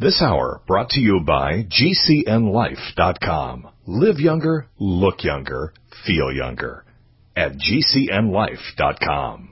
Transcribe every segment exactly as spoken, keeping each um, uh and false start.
This hour brought to you by G C N life dot com. Live younger, look younger, feel younger at G C N life dot com.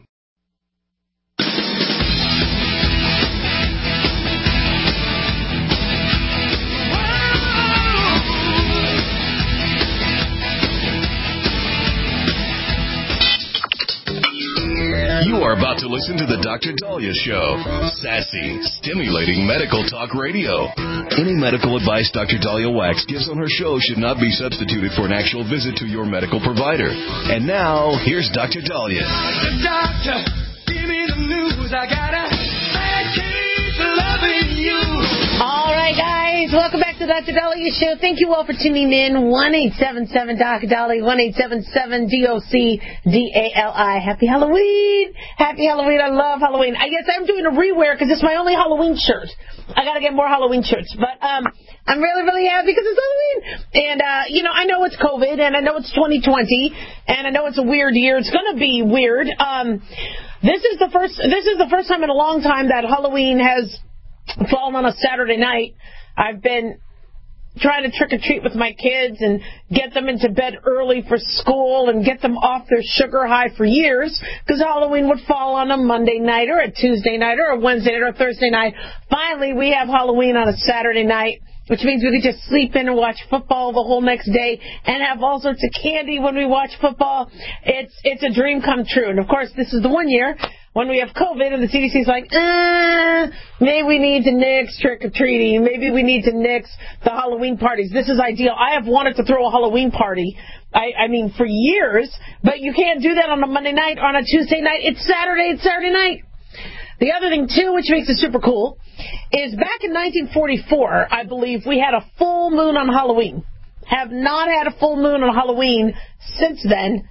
You are about to listen to the Doctor Dahlia Show. Sassy, stimulating medical talk radio. Any medical advice Doctor Dahlia Wax gives on her show should not be substituted for an actual visit to your medical provider. And now, here's Doctor Dahlia. Doctor, give me the news. I got a bad case of loving you. All right, guys. Welcome back to the Doctor Dahlia Show. Thank you all for tuning in. one eight seven seven D O C Dahlia, one eight seven seven D O C D A L I. Happy Halloween. Happy Halloween. I love Halloween. I guess I'm doing a rewear because it's my only Halloween shirt. I got to get more Halloween shirts. But um, I'm really, really happy because it's Halloween. And, uh, you know, I know it's COVID, and I know it's twenty twenty, and I know it's a weird year. It's going to be weird. Um, this is the first. This is the first time in a long time that Halloween has fallen on a Saturday night. I've been trying to trick-or-treat with my kids and get them into bed early for school and get them off their sugar high for years because Halloween would fall on a Monday night or a Tuesday night or a Wednesday night or a Thursday night. Finally, we have Halloween on a Saturday night, which means we could just sleep in and watch football the whole next day and have all sorts of candy when we watch football. It's it's a dream come true. And, of course, this is the one year when we have COVID and the C D C's like, uh, maybe we need to nix trick-or-treating. Maybe we need to nix the Halloween parties. This is ideal. I have wanted to throw a Halloween party, I, I mean, for years, but you can't do that on a Monday night or on a Tuesday night. It's Saturday. It's Saturday night. The other thing, too, which makes it super cool, is back in nineteen forty-four, I believe, we had a full moon on Halloween. Have not had a full moon on Halloween since then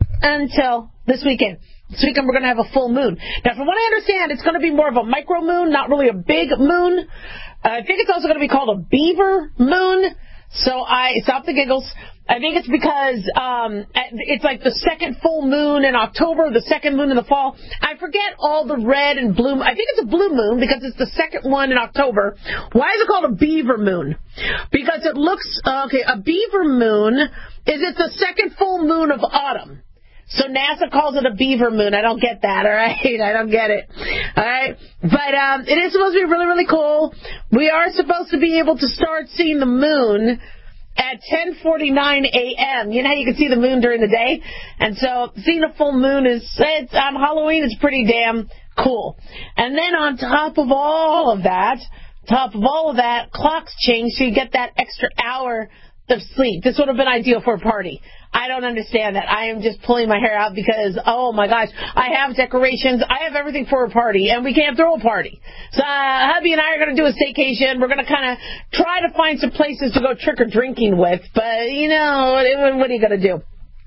until this weekend. This weekend we're going to have a full moon. Now, from what I understand, it's going to be more of a micro moon, not really a big moon. Uh, I think it's also going to be called a beaver moon. So I stop the giggles. I think it's because um, it's like the second full moon in October, the second moon in the fall. I forget all the red and blue. I think it's a blue moon because it's the second one in October. Why is it called a beaver moon? Because it looks, okay, a beaver moon is it's the second full moon of autumn. So NASA calls it a beaver moon. I don't get that, all right? I don't get it, all right? But um, it is supposed to be really, really cool. We are supposed to be able to start seeing the moon at ten forty-nine a.m. You know how you can see the moon during the day? And so seeing a full moon is, it's, on Halloween, it's pretty damn cool. And then on top of all of that, top of all of that, clocks change so you get that extra hour of sleep. This would have been ideal for a party. I don't understand that. I am just pulling my hair out because, oh my gosh, I have decorations. I have everything for a party, and we can't throw a party. So uh, hubby and I are going to do a staycation. We're going to kind of try to find some places to go trick-or-drinking with. But, you know, what, what are you going to do?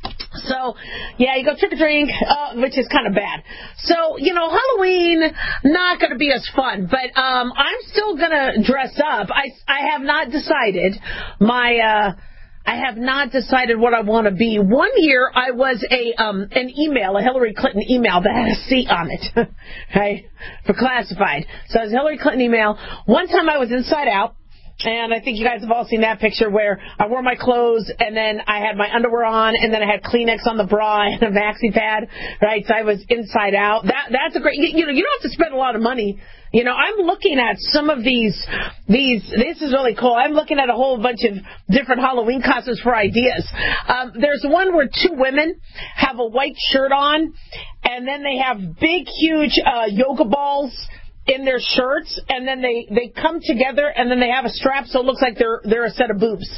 So, yeah, you go trick-or-treating, uh, which is kind of bad. So, you know, Halloween, not going to be as fun. But um, I'm still going to dress up. I, I have not decided my... Uh, I have not decided what I want to be. One year I was a um, an email, a Hillary Clinton email that had a C on it, right, for classified. So it was a Hillary Clinton email. One time I was inside out, and I think you guys have all seen that picture where I wore my clothes, and then I had my underwear on, and then I had Kleenex on the bra and a maxi pad, right? So I was inside out. That that's a great, you know, you don't have to spend a lot of money. You know, I'm looking at some of these, these, this is really cool. I'm looking at a whole bunch of different Halloween costumes for ideas. Um, there's one where two women have a white shirt on, and then they have big, huge uh, yoga balls in their shirts, and then they, they come together, and then they have a strap so it looks like they're, they're a set of boobs.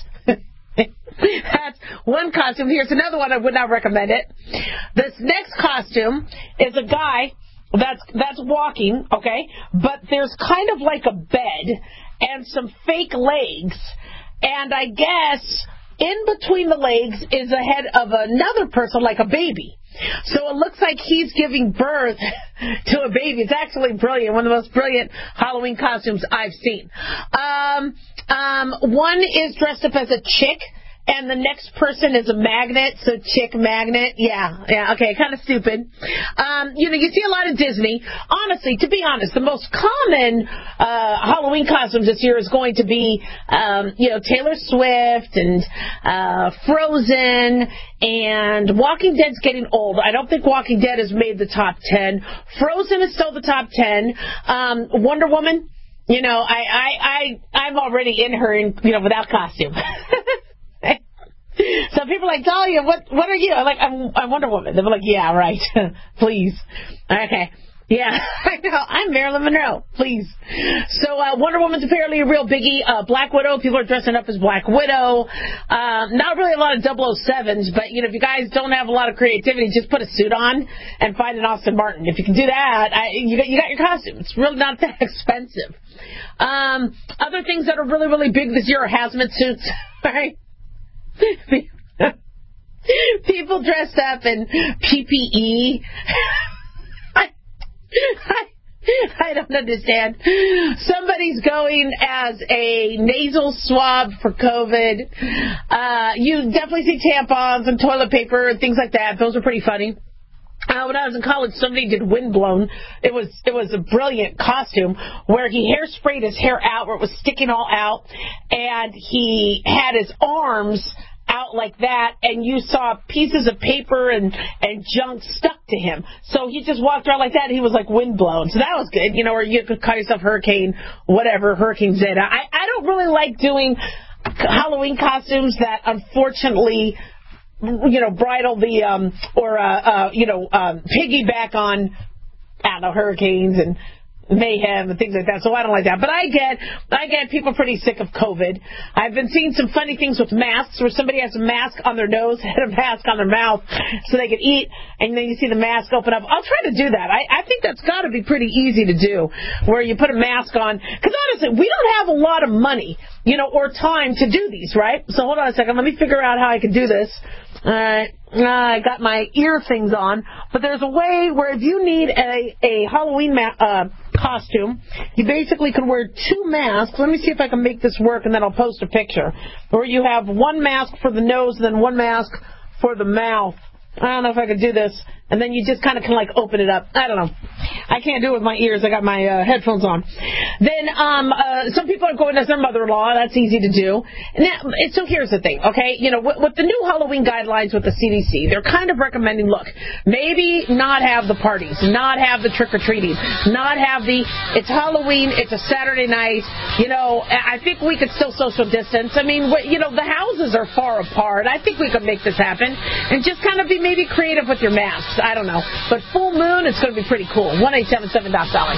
That's one costume. Here's another one. I would not recommend it. This next costume is a guy That's that's walking, okay, but there's kind of like a bed and some fake legs, and I guess in between the legs is the head of another person, like a baby. So it looks like he's giving birth to a baby. It's actually brilliant, one of the most brilliant Halloween costumes I've seen. Um, um, one is dressed up as a chick, and the next person is a magnet, so chick magnet. Yeah, yeah, okay, kind of stupid. Um, you know, you see a lot of Disney. Honestly, to be honest, the most common uh, Halloween costumes this year is going to be, um, you know, Taylor Swift and uh, Frozen, and Walking Dead's getting old. I don't think Walking Dead has made the top ten. Frozen is still the top ten. Um, Wonder Woman, you know, I, I, I, I'm already in her, in, you know, without costume. So people are like, Dahlia, what, what are you? I'm like, I'm, I'm Wonder Woman. They're like, yeah, right. Please. Okay. Yeah, I know. I'm Marilyn Monroe. Please. So uh, Wonder Woman's apparently a real biggie. Uh, Black Widow, people are dressing up as Black Widow. Uh, not really a lot of double oh sevens, but, you know, if you guys don't have a lot of creativity, just put a suit on and find an Austin Martin. If you can do that, I, you, got, you got your costume. It's really not that expensive. Um, other things that are really, really big this year are hazmat suits, right? People dressed up in P P E. I, I, I don't understand. Somebody's going as a nasal swab for COVID. Uh, you definitely see tampons and toilet paper and things like that. Those are pretty funny. Uh, when I was in college, somebody did Windblown. It was it was a brilliant costume where he hairsprayed his hair out, where it was sticking all out, and he had his arms out like that, and you saw pieces of paper and, and junk stuck to him. So he just walked around like that, and he was like windblown. So that was good, you know, or you could call yourself Hurricane, whatever, Hurricane Zeta. I, I don't really like doing Halloween costumes that, unfortunately, you know, bridle the, um, or, uh, uh, you know, um, piggyback on, I don't know, hurricanes and mayhem and things like that. So I don't like that. But I get, I get people pretty sick of COVID. I've been seeing some funny things with masks where somebody has a mask on their nose and a mask on their mouth so they can eat, and then you see the mask open up. I'll try to do that. I, I think that's got to be pretty easy to do, where you put a mask on. Because honestly, we don't have a lot of money, you know, or time to do these, right? So hold on a second. Let me figure out how I can do this. All right. Uh, I got my ear things on, but there's a way where if you need a, a Halloween ma- uh, costume, you basically can wear two masks. Let me see if I can make this work, and then I'll post a picture. Or you have one mask for the nose and then one mask for the mouth. I don't know if I could do this. And then you just kind of can, like, open it up. I don't know. I can't do it with my ears. I got my uh, headphones on. Then um, uh, some people are going as their mother-in-law. That's easy to do. Now, so here's the thing, okay? You know, with, with the new Halloween guidelines with the C D C, they're kind of recommending, look, maybe not have the parties, not have the trick-or-treating, not have the, it's Halloween, it's a Saturday night. You know, I think we could still social distance. I mean, you know, the houses are far apart. I think we could make this happen. And just kind of be maybe creative with your masks. I don't know. But full moon, it's going to be pretty cool. one eight seven seven Doc Dolly.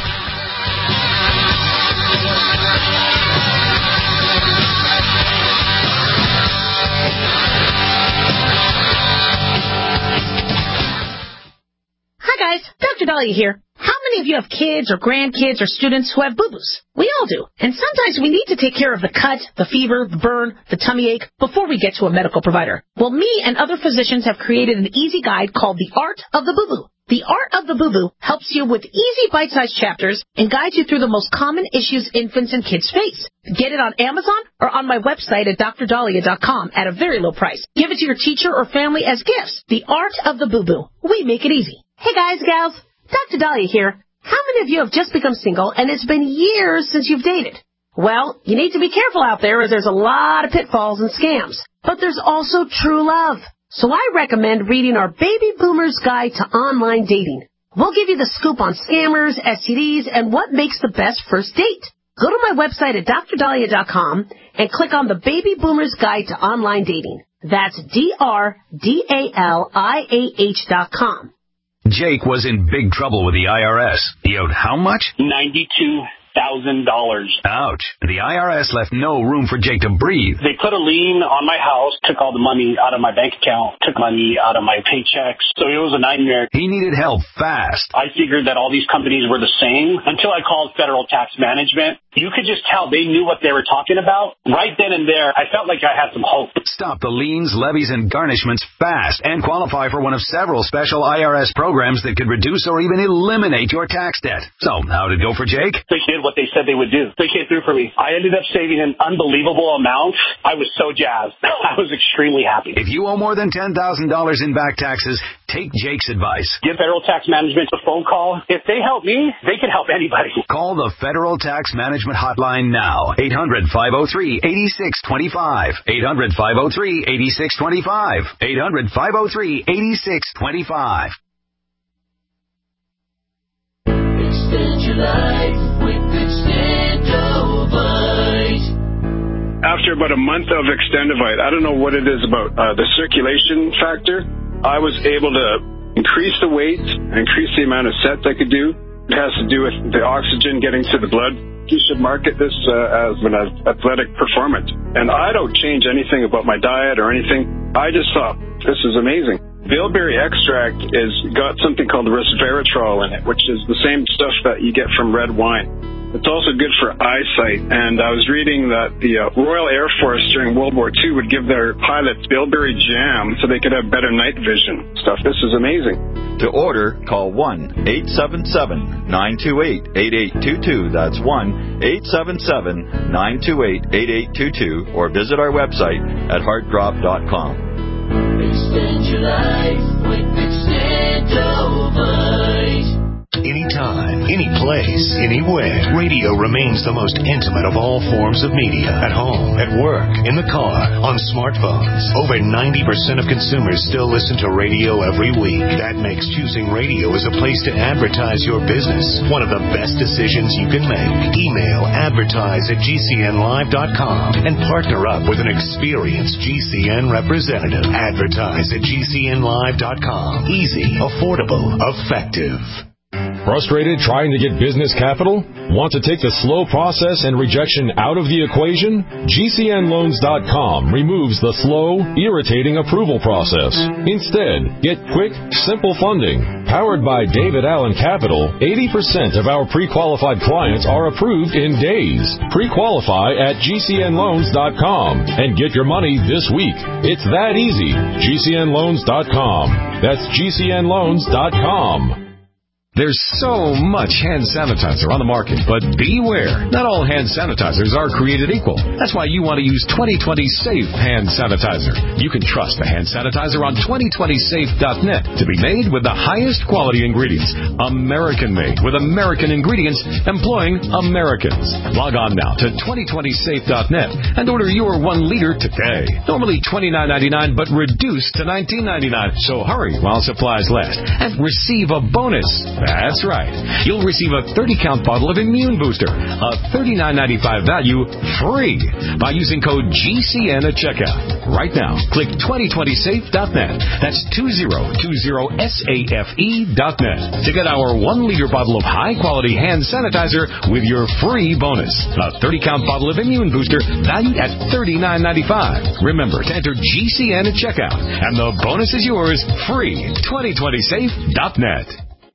Hi, guys. Doctor Dahlia here. How many of you have kids or grandkids or students who have boo-boos? We all do. And sometimes we need to take care of the cut, the fever, the burn, the tummy ache before we get to a medical provider. Well, me and other physicians have created an easy guide called The Art of the Boo-Boo. The Art of the Boo-Boo helps you with easy bite-sized chapters and guides you through the most common issues infants and kids face. Get it on Amazon or on my website at dr dahlia dot com at a very low price. Give it to your teacher or family as gifts. The Art of the Boo-Boo. We make it easy. Hey, guys, gals. Doctor Dahlia here. How many of you have just become single and it's been years since you've dated? Well, you need to be careful out there as there's a lot of pitfalls and scams. But there's also true love. So I recommend reading our Baby Boomer's Guide to Online Dating. We'll give you the scoop on scammers, S T Ds, and what makes the best first date. Go to my website at dr dahlia dot com and click on the Baby Boomer's Guide to Online Dating. That's D R D A L I A H dot com. Jake was in big trouble with the I R S. He owed how much? ninety-two thousand dollars. Ouch. The I R S left no room for Jake to breathe. They put a lien on my house, took all the money out of my bank account, took money out of my paychecks. So it was a nightmare. He needed help fast. I figured that all these companies were the same until I called Federal Tax Management. you could just tell they knew what they were talking about. Right then and there, I felt like I had some hope. Stop the liens, levies, and garnishments fast and qualify for one of several special I R S programs that could reduce or even eliminate your tax debt. So, how did it go for Jake? They did what they said they would do. They came through for me. I ended up saving an unbelievable amount. I was so jazzed. I was extremely happy. If you owe more than ten thousand dollars in back taxes, take Jake's advice. Give Federal Tax Management a phone call. If they help me, they can help anybody. Call the Federal Tax Management Hotline now. eight hundred, five oh three, eight six two five. eight hundred, five oh three, eight six two five. eight hundred, five oh three, eight six two five. Extend your life with Extendovite. After about a month of Extendovite, I don't know what it is about uh, the circulation factor, I was able to increase the weight, increase the amount of sets I could do. It has to do with the oxygen getting to the blood. You should market this uh, as an athletic performance. And I don't change anything about my diet or anything. I just thought, this is amazing. Bilberry extract is got something called resveratrol in it, which is the same stuff that you get from red wine. It's also good for eyesight, and I was reading that the uh, Royal Air Force during World War Two would give their pilots bilberry jam so they could have better night vision stuff. This is amazing. To order, call one eight seven seven, nine two eight, eight eight two two. That's one eight seven seven, nine two eight, eight eight two two, or visit our website at heart drop dot com. Extend your life with Extendovite. Anytime, any place, anywhere, radio remains the most intimate of all forms of media. At home, at work, in the car, on smartphones. Over ninety percent of consumers still listen to radio every week. That makes choosing radio as a place to advertise your business one of the best decisions you can make. Email advertise at G C N live dot com and partner up with an experienced G C N representative. Advertise at G C N live dot com. Easy, affordable, effective. Frustrated trying to get business capital? Want to take the slow process and rejection out of the equation? G C N loans dot com removes the slow, irritating approval process. Instead, get quick, simple funding. Powered by David Allen Capital, eighty percent of our pre-qualified clients are approved in days. Pre-qualify at G C N loans dot com and get your money this week. It's that easy. G C N loans dot com. That's G C N loans dot com. There's so much hand sanitizer on the market, but beware. Not all hand sanitizers are created equal. That's why you want to use twenty twenty Safe Hand Sanitizer. You can trust the hand sanitizer on twenty twenty safe dot net to be made with the highest quality ingredients. American-made with American ingredients employing Americans. Log on now to twenty twenty safe dot net and order your one liter today. Normally twenty-nine ninety-nine, but reduced to nineteen ninety-nine. So hurry while supplies last and receive a bonus. That's right. You'll receive a thirty count bottle of Immune Booster, a thirty-nine ninety-five value, free by using code G C N at checkout. Right now, click twenty twenty safe dot net. That's twenty twenty safe dot net to get our one liter bottle of high-quality hand sanitizer with your free bonus. A thirty count bottle of Immune Booster valued at thirty-nine ninety-five. Remember to enter G C N at checkout, and the bonus is yours free. twenty twenty safe dot net.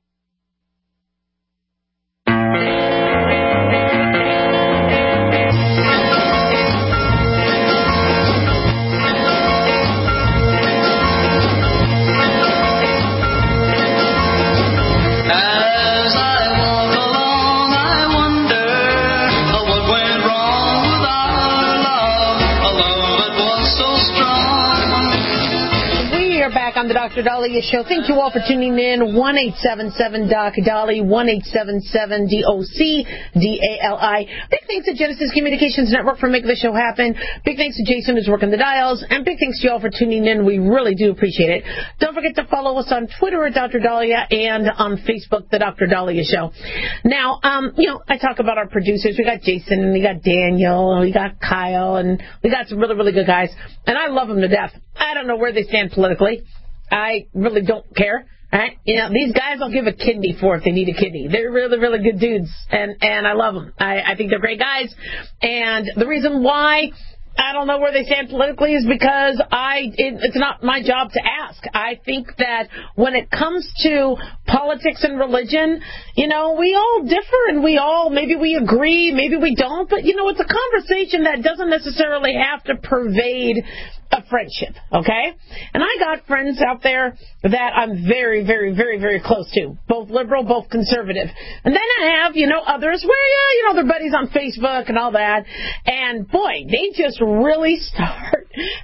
On the Doctor Dahlia Show. Thank you all for tuning in. one eight seven seven doc Dolly, one eight seven seven D O C D A L I. Big thanks to Genesis Communications Network for making the show happen. Big thanks to Jason who's working the dials. And big thanks to you all for tuning in. We really do appreciate it. Don't forget to follow us on Twitter at Doctor Dahlia and on Facebook, the Doctor Dahlia Show. Now, um, you know, I talk about our producers. We got Jason and we got Daniel and we got Kyle and we got some really, really good guys. And I love them to death. I don't know where they stand politically. I really don't care. Right? You know, these guys I'll give a kidney for if they need a kidney. They're really, really good dudes, and, and I love them. I, I think they're great guys. And the reason why I don't know where they stand politically is because I it, it's not my job to ask. I think that when it comes to politics and religion, you know, we all differ and we all, maybe we agree, maybe we don't, but, you know, it's a conversation that doesn't necessarily have to pervade a friendship, okay? And I got friends out there that I'm very, very, very, very close to, both liberal, both conservative. And then I have, you know, others where, yeah, you know, their buddies on Facebook and all that. And, boy, they just really start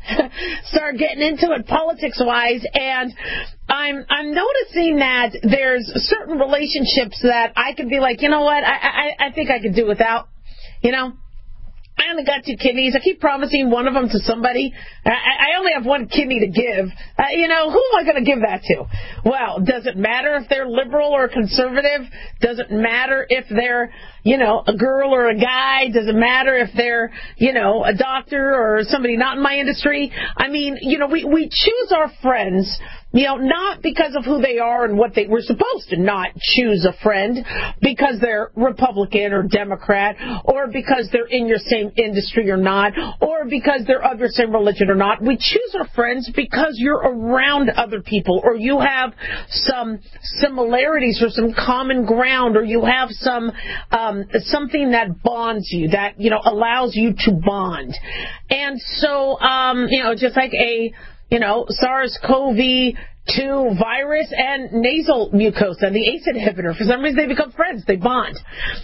start getting into it politics-wise. And I'm I'm noticing that there's certain relationships that I could be like, you know what, I I, I think I could do without, you know. I only got two kidneys. I keep promising one of them to somebody. I, I only have one kidney to give. Uh, you know, who am I going to give that to? Well, does it matter if they're liberal or conservative? Does it matter if they're, you know, a girl or a guy? Does it matter if they're, you know, a doctor or somebody not in my industry? I mean, you know, we, we choose our friends, you know, not because of who they are and what they... We're supposed to not choose a friend because they're Republican or Democrat or because they're in your same industry or not or because they're of your same religion or not. We choose our friends because you're around other people or you have some similarities or some common ground or you have some um, something that bonds you, that, you know, allows you to bond. And so, um, you know, just like a... You know, SARS-C o V two virus and nasal mucosa, the A C E inhibitor. For some reason, they become friends. They bond.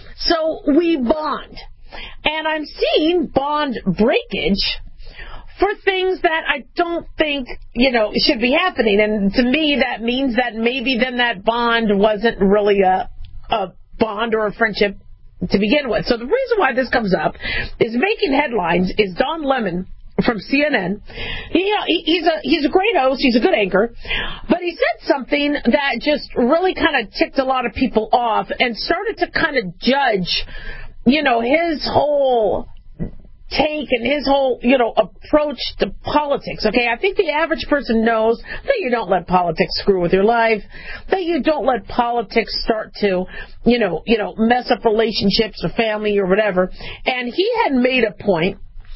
So we bond. And I'm seeing bond breakage for things that I don't think, you know, should be happening. And to me, that means that maybe then that bond wasn't really a, a bond or a friendship to begin with. So the reason why this comes up is making headlines is Don Lemon from C N N. He, he's a he's a great host. He's a good anchor. But he said something that just really kind of ticked a lot of people off and started to kind of judge, you know, his whole take and his whole, you know, approach to politics. Okay, I think the average person knows that you don't let politics screw with your life, that you don't let politics start to, you know, you know, mess up relationships or family or whatever. And he had made a point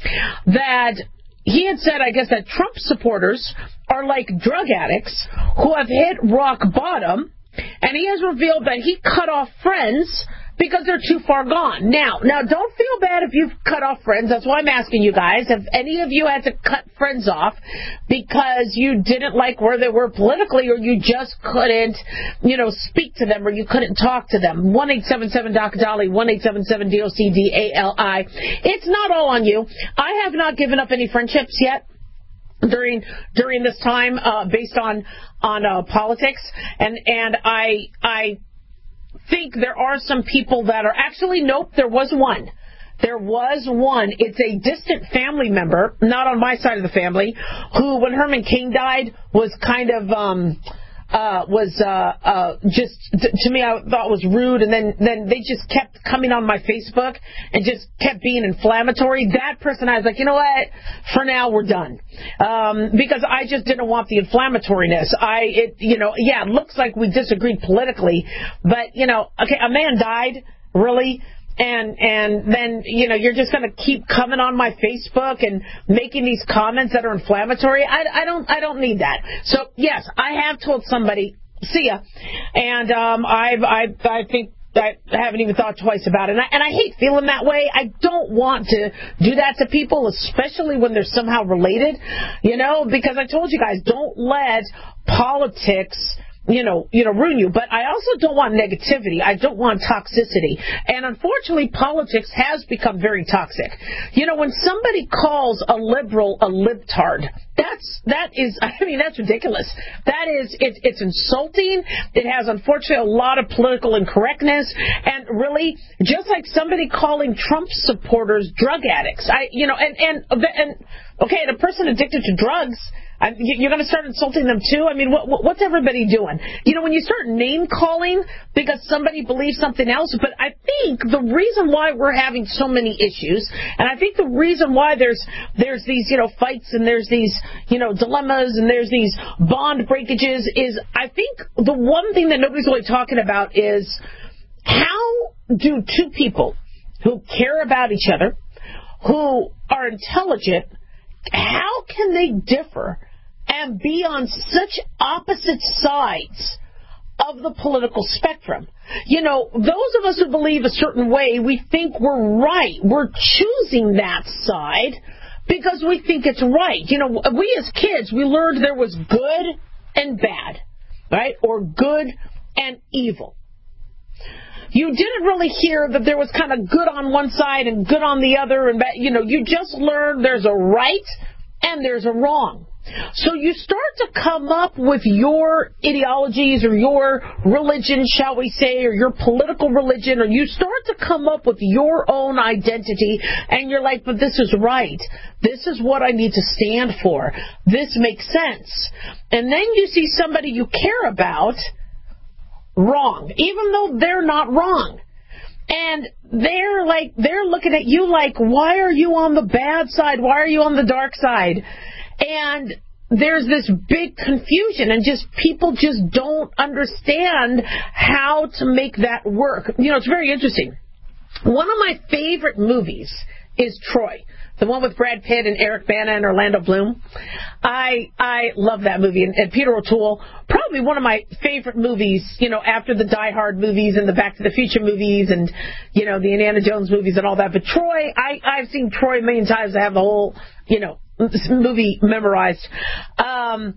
that he had said, I guess, that Trump supporters are like drug addicts who have hit rock bottom, and he has revealed that he cut off friends because they're too far gone. Now, now, don't feel bad if you've cut off friends. That's why I'm asking you guys. Have any of you had to cut friends off because you didn't like where they were politically or you just couldn't, you know, speak to them or you couldn't talk to them? one eight seven seven D O C D A L I, one eight seven seven D O C D A L I. It's not all on you. I have not given up any friendships yet during during this time uh, based on on uh, politics, and and I I think there are some people that are actually nope. There was one. There was one. It's a distant family member, not on my side of the family, who, when Herman King died, was kind of um, uh, was uh, uh, just t- to me, I thought was rude, and then then they just kept coming on my Facebook and just kept being inflammatory. That person, I was like, you know what? For now, we're done, um, because I just didn't want the inflammatoriness. I, it, you know, yeah, it looks like we disagreed politically, but you know, okay, a man died, really. And and then, you know, you're just going to keep coming on my Facebook and making these comments that are inflammatory. I, I don't I don't need that. So, yes, I have told somebody, see ya. And um, I've, I I think I haven't even thought twice about it. And I, and I hate feeling that way. I don't want to do that to people, especially when they're somehow related, you know, because I told you guys, don't let politics you know, you know, ruin you. But I also don't want negativity. I don't want toxicity. And unfortunately, politics has become very toxic. You know, when somebody calls a liberal a libtard, that's, that is, I mean, that's ridiculous. That is, it, it's insulting. It has, unfortunately, a lot of political incorrectness. And really, just like somebody calling Trump supporters drug addicts. I, you know, and, and, and, okay, and a person addicted to drugs, you're going to start insulting them too? I mean, what, what's everybody doing? You know, when you start name-calling because somebody believes something else, but I think the reason why we're having so many issues, and I think the reason why there's there's these, you know, fights and there's these, you know, dilemmas and there's these bond breakages is, I think the one thing that nobody's really talking about is how do two people who care about each other, who are intelligent, how can they differ and be on such opposite sides of the political spectrum? You know, those of us who believe a certain way, we think we're right. We're choosing that side because we think it's right. You know, we as kids, we learned there was good and bad, right? Or good and evil. You didn't really hear that there was kind of good on one side and good on the other. And, you know, you just learned there's a right and there's a wrong. So you start to come up with your ideologies or your religion, shall we say, or your political religion, or you start to come up with your own identity, and you're like, but this is right. This is what I need to stand for. This makes sense. And then you see somebody you care about wrong, even though they're not wrong. And they're like, they're looking at you like, why are you on the bad side? Why are you on the dark side? And there's this big confusion, and just people just don't understand how to make that work. You know, it's very interesting. One of my favorite movies is Troy, the one with Brad Pitt and Eric Bana and Orlando Bloom. I I love that movie. And, and Peter O'Toole, probably one of my favorite movies, you know, after the Die Hard movies and the Back to the Future movies and, you know, the Indiana Jones movies and all that. But Troy, I, I've seen Troy a million times. I have the whole, you know, movie memorized. Um,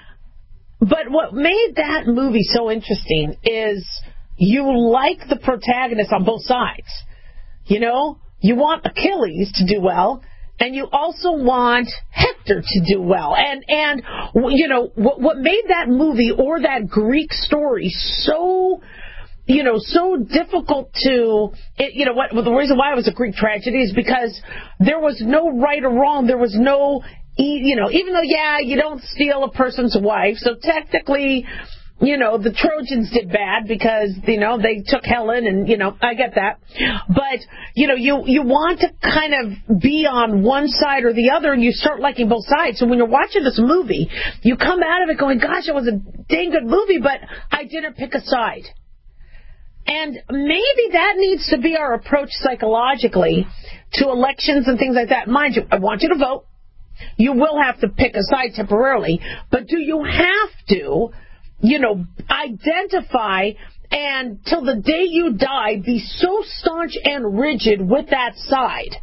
but what made that movie so interesting is you like the protagonist on both sides. You know, you want Achilles to do well, and you also want Hector to do well. And, and you know, what, what made that movie or that Greek story so, you know, so difficult to, it, you know, what well, the reason why it was a Greek tragedy is because there was no right or wrong. There was no, you know, even though, yeah, you don't steal a person's wife, so technically, you know, the Trojans did bad because, you know, they took Helen and, you know, I get that. But, you know, you, you want to kind of be on one side or the other, and you start liking both sides. So when you're watching this movie, you come out of it going, gosh, it was a dang good movie, but I didn't pick a side. And maybe that needs to be our approach psychologically to elections and things like that. Mind you, I want you to vote. You will have to pick a side temporarily. But do you have to, you know, identify and till the day you die be so staunch and rigid with that side?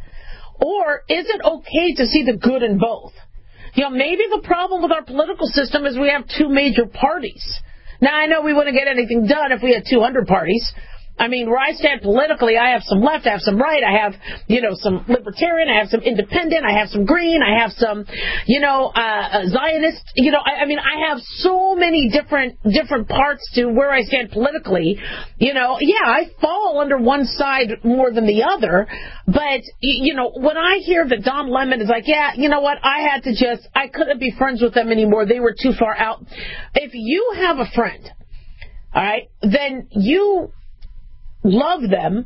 Or is it okay to see the good in both? You know, maybe the problem with our political system is we have two major parties. Now, I know we wouldn't get anything done if we had two hundred parties. I mean, where I stand politically, I have some left, I have some right, I have, you know, some libertarian, I have some independent, I have some green, I have some, you know, uh, Zionist, you know, I, I mean, I have so many different, different parts to where I stand politically. You know, yeah, I fall under one side more than the other, but, you know, when I hear that Don Lemon is like, yeah, you know what, I had to just, I couldn't be friends with them anymore, they were too far out. If you have a friend, all right, then you love them,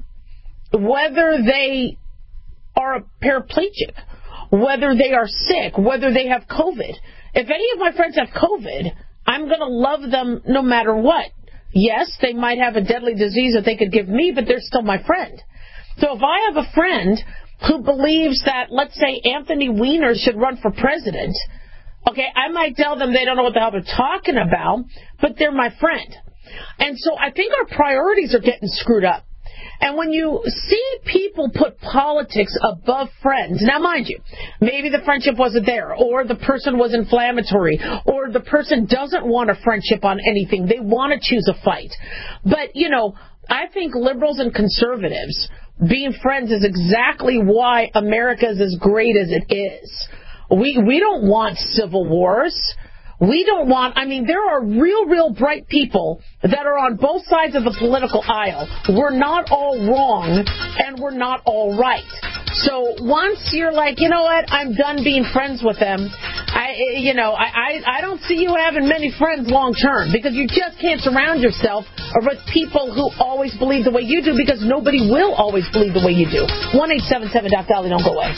whether they are a paraplegic, whether they are sick, whether they have COVID. If any of my friends have COVID, I'm going to love them no matter what. Yes, they might have a deadly disease that they could give me, but they're still my friend. So if I have a friend who believes that, let's say, Anthony Weiner should run for president, okay, I might tell them they don't know what the hell they're talking about, but they're my friend. And so I think our priorities are getting screwed up. And when you see people put politics above friends, now mind you, maybe the friendship wasn't there, or the person was inflammatory, or the person doesn't want a friendship on anything. They want to choose a fight. But, you know, I think liberals and conservatives being friends is exactly why America is as great as it is. We, we don't want civil wars. We don't want, I mean, there are real, real bright people that are on both sides of the political aisle. We're not all wrong, and we're not all right. So once you're like, you know what, I'm done being friends with them, I, you know, I, I, I don't see you having many friends long term, because you just can't surround yourself with people who always believe the way you do, because nobody will always believe the way you do. one eight seven seven Doc Dolly, don't go away.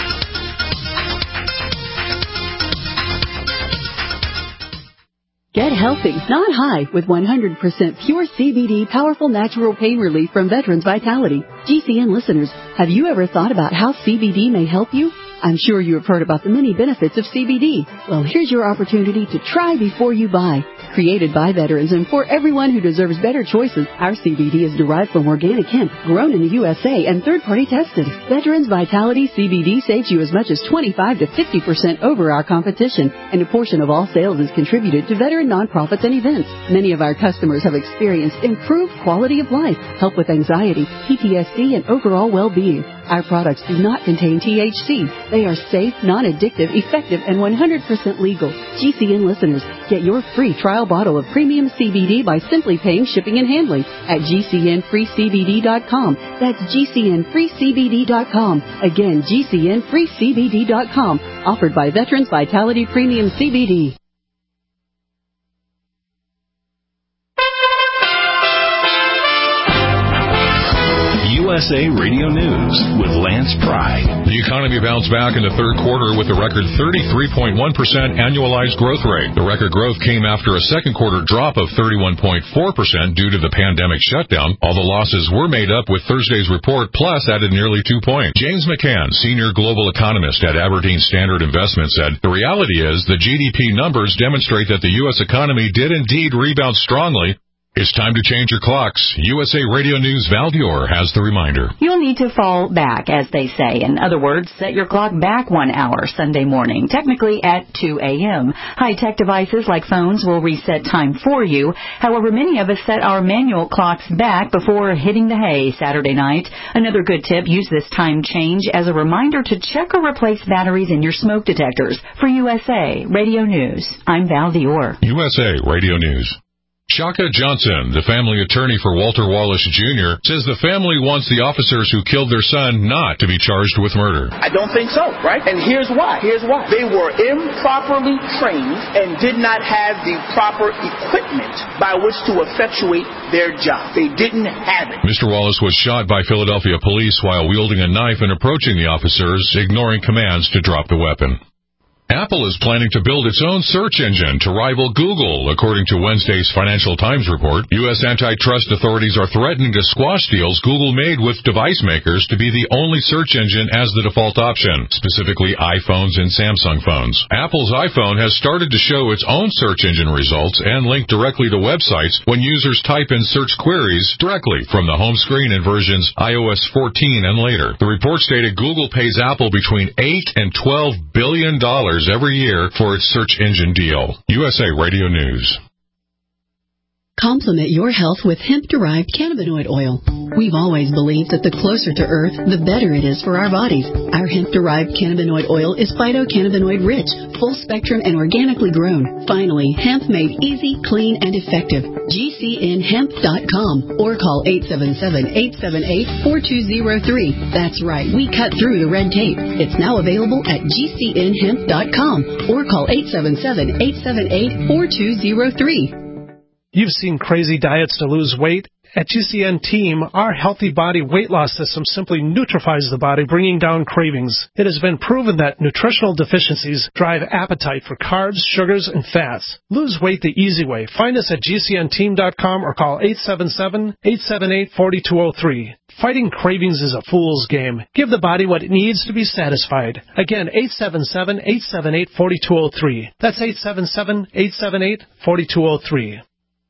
Get healthy, not high, with one hundred percent pure C B D powerful natural pain relief from Veterans Vitality. G C N listeners, have you ever thought about how C B D may help you? I'm sure you have heard about the many benefits of C B D. Well, here's your opportunity to try before you buy. Created by veterans and for everyone who deserves better choices, our C B D is derived from organic hemp, grown in the U S A and third-party tested. Veterans Vitality C B D saves you as much as twenty-five to fifty percent over our competition, and a portion of all sales is contributed to veteran nonprofits and events. Many of our customers have experienced improved quality of life, help with anxiety, P T S D, and overall well-being. Our products do not contain T H C. They are safe, non-addictive, effective, and one hundred percent legal. G C N listeners, get your free trial bottle of premium C B D by simply paying shipping and handling at G C N free C B D dot com. That's G C N free C B D dot com. Again, G C N free C B D dot com. Offered by Veterans Vitality Premium C B D. U S A Radio News with Lance Pry. The economy bounced back in the third quarter with a record thirty-three point one percent annualized growth rate. The record growth came after a second quarter drop of thirty-one point four percent due to the pandemic shutdown. All the losses were made up with Thursday's report, plus added nearly two points. James McCann, senior global economist at Aberdeen Standard Investment, said, "The reality is the G D P numbers demonstrate that the U S economy did indeed rebound strongly. It's time to change your clocks." U S A Radio News Val Dior has the reminder. You'll need to fall back, as they say. In other words, set your clock back one hour Sunday morning, technically at two a.m. High-tech devices like phones will reset time for you. However, many of us set our manual clocks back before hitting the hay Saturday night. Another good tip, use this time change as a reminder to check or replace batteries in your smoke detectors. For U S A Radio News, I'm Val Dior. U S A Radio News. Shaka Johnson, the family attorney for Walter Wallace Junior, says the family wants the officers who killed their son not to be charged with murder. I don't think so, right? And here's why. Here's why. They were improperly trained and did not have the proper equipment by which to effectuate their job. They didn't have it. Mister Wallace was shot by Philadelphia police while wielding a knife and approaching the officers, ignoring commands to drop the weapon. Apple is planning to build its own search engine to rival Google, according to Wednesday's Financial Times report. U S antitrust authorities are threatening to squash deals Google made with device makers to be the only search engine as the default option, specifically iPhones and Samsung phones. Apple's iPhone has started to show its own search engine results and link directly to websites when users type in search queries directly from the home screen in versions i O S fourteen and later. The report stated Google pays Apple between eight and twelve billion dollars every year for its search engine deal. U S A Radio News. Complement your health with hemp-derived cannabinoid oil. We've always believed that the closer to Earth, the better it is for our bodies. Our hemp-derived cannabinoid oil is phytocannabinoid-rich, full-spectrum, and organically grown. Finally, hemp made easy, clean, and effective. G C N hemp dot com or call eight seven seven, eight seven eight, four two zero three. That's right, we cut through the red tape. It's now available at G C N hemp dot com or call eight seven seven, eight seven eight, four two zero three. You've seen crazy diets to lose weight. At G C N Team, our Healthy Body Weight Loss System simply neutralizes the body, bringing down cravings. It has been proven that nutritional deficiencies drive appetite for carbs, sugars, and fats. Lose weight the easy way. Find us at G C N team dot com or call eight seven seven, eight seven eight, four two zero three. Fighting cravings is a fool's game. Give the body what it needs to be satisfied. Again, eight seven seven, eight seven eight, four two zero three. That's eight seven seven, eight seven eight, four two zero three.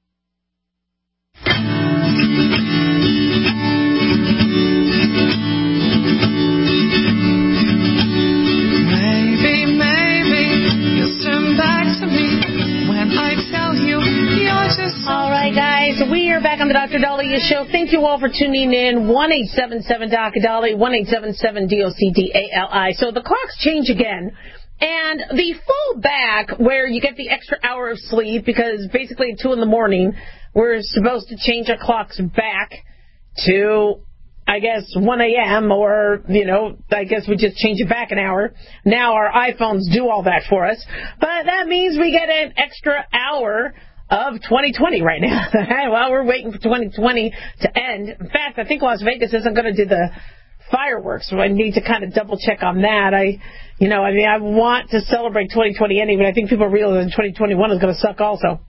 All right, guys, we are back on the Doctor Dahlia Show. Thank you all for tuning in. one eight seven seven D O C Dahlia, one eight seven seven D O C D A L I. So the clocks change again. And the full back, where you get the extra hour of sleep, because basically at two in the morning, we're supposed to change our clocks back to, I guess, one a.m. or, you know, I guess we just change it back an hour. Now our iPhones do all that for us. But that means we get an extra hour of twenty twenty right now. Well, we're waiting for twenty twenty to end. In fact, I think Las Vegas isn't going to do the fireworks, so I need to kind of double check on that. I, you know, I mean, I want to celebrate twenty twenty anyway, but I think people realize that twenty twenty-one is going to suck also. But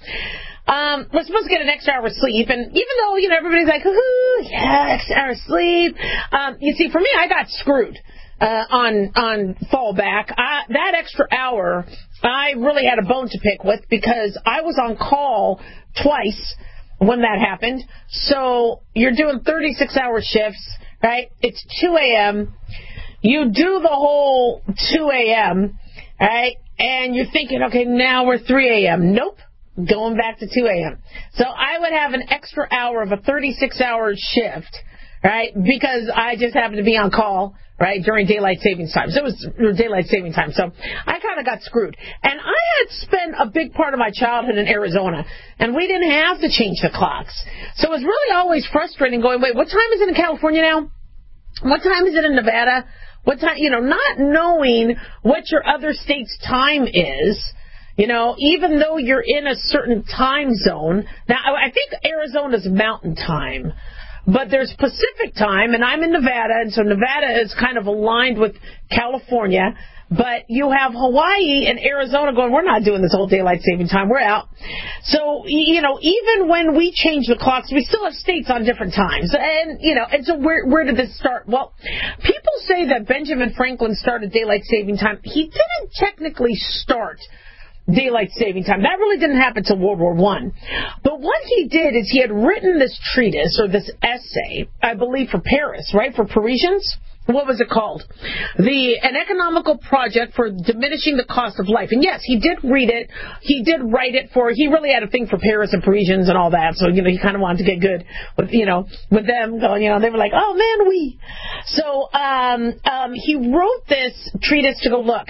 Um, we're supposed to get an extra hour of sleep, and even though, you know, everybody's like, ooh, yeah, extra hour of sleep, um, you see, for me, I got screwed uh, on on fallback. I, that extra hour, I really had a bone to pick with because I was on call twice when that happened. So you're doing thirty-six hour shifts, right? It's two a.m. You do the whole two a.m., right? And you're thinking, okay, now we're three a.m. Nope. Going back to two a.m. So I would have an extra hour of a thirty-six hour shift, right, because I just happened to be on call, right, during daylight savings time. So it was daylight saving time. So I kind of got screwed. And I had spent a big part of my childhood in Arizona, and we didn't have to change the clocks. So it was really always frustrating going, wait, what time is it in California now? What time is it in Nevada? What time, you know, not knowing what your other state's time is. You know, even though you're in a certain time zone. Now, I think Arizona's mountain time, but there's Pacific time, and I'm in Nevada, and so Nevada is kind of aligned with California. But you have Hawaii and Arizona going, we're not doing this whole daylight saving time. We're out. So, you know, even when we change the clocks, we still have states on different times. And, you know, and so where where did this start? Well, people say that Benjamin Franklin started daylight saving time. He didn't technically start daylight saving time. That really didn't happen until World War One. But what he did is he had written this treatise or this essay, I believe, for Paris, right? For Parisians. What was it called? The An Economical Project for Diminishing the Cost of Life. And yes, he did read it. He did write it for, he really had a thing for Paris and Parisians and all that. So, you know, he kind of wanted to get good with, you know, with them going, you know, they were like, oh man, we. So, um, um, he wrote this treatise to go, look,